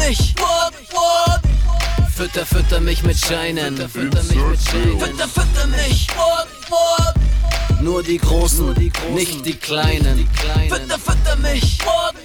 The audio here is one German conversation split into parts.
mich. Fütter mich mit Scheinen. Fütter mich. Nur die Großen, nicht die Kleinen. Fütter mich.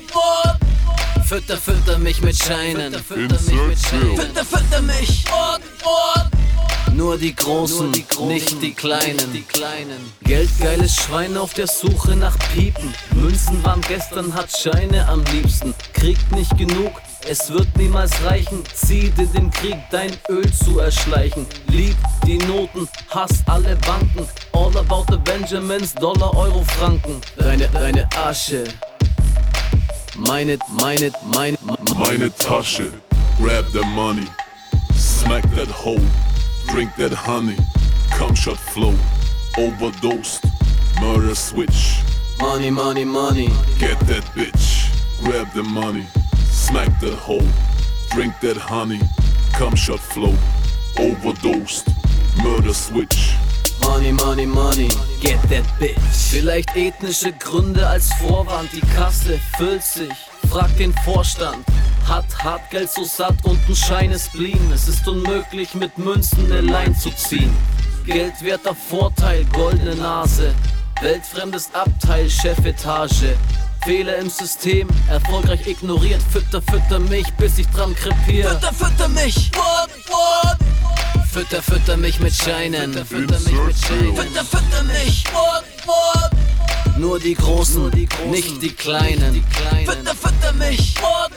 Fütter mich mit Scheinen. Fütter mich. Nur die Großen, nicht die Kleinen. Geldgeiles Schwein auf der Suche nach Piepen. Münzen waren gestern, hat Scheine am liebsten. Kriegt nicht genug, es wird niemals reichen. Zieh dir den Krieg, dein Öl zu erschleichen. Lieb die Noten, hass alle Banken. All about the Benjamins, Dollar, Euro, Franken. Deine Asche, meine Tasche. Grab the money, smack that hoe. Drink that honey, cum shot flow. Overdosed, murder switch. Money. Get that bitch, grab the money, smack that hoe. Drink that honey, cum shot flow. Overdosed, murder switch. Money, get that bitch. Vielleicht ethnische Gründe als Vorwand, die Kasse füllt sich. Frag den Vorstand. Hat Geld so satt und ein Scheines Spleen. Es ist unmöglich mit Münzen eine Line zu ziehen. Geldwerter Vorteil, goldene Nase. Weltfremdes Abteil, Chefetage. Fehler im System, erfolgreich ignoriert. Fütter mich, bis ich dran krepier. Fütter mich. Fütter mich mit Scheinen. Fütter mich. Nur die Großen, nicht die Kleinen. Fütter mich.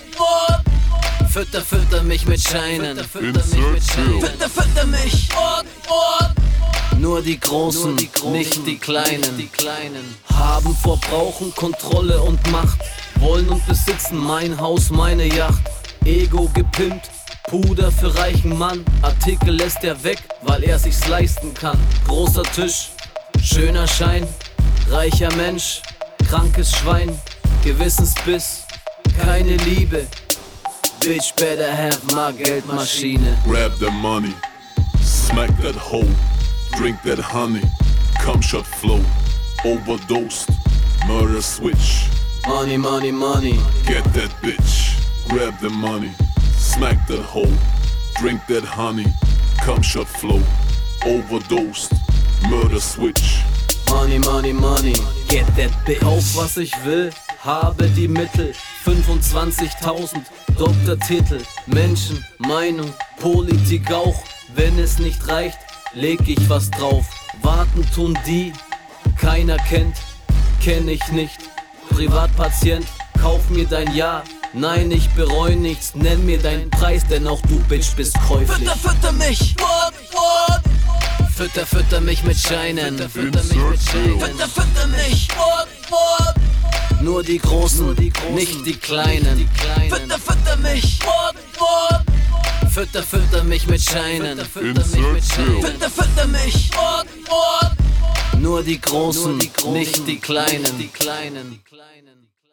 Fütter mich mit Scheinen. Fütter mich. Nur die Großen, nicht die Kleinen. Haben vor Brauchen Kontrolle und Macht. Wollen und besitzen mein Haus, meine Yacht. Ego gepimpt, Puder für reichen Mann. Artikel lässt er weg, weil er sich's leisten kann. Großer Tisch, schöner Schein. Reicher Mensch, krankes Schwein. Gewissensbiss, keine Liebe. Bitch better have my Geldmaschine. Grab the money, smack that hoe. Drink that honey, cum shot flow. Overdosed, murder switch. Money. Get that bitch, grab the money, smack that hoe. Drink that honey, cum shot flow. Overdosed, murder switch. Money, get that bitch. Kauf was ich will, habe die Mittel. 25.000 Doktortitel. Menschen, Meinung, Politik auch. Wenn es nicht reicht, leg ich was drauf. Warten tun die, keiner kennt, kenn ich nicht. Privatpatient, kauf mir dein Ja. Nein, ich bereu nichts, nenn mir deinen Preis, denn auch du Bitch bist käuflich. Fütter mich. Fütter mich mit Scheinen. Fütter mich. Nur die Großen, nicht die Kleinen. Fütter mich. Fütter mich mit Scheinen. Fütter mich. Nur die Großen, nicht die Kleinen.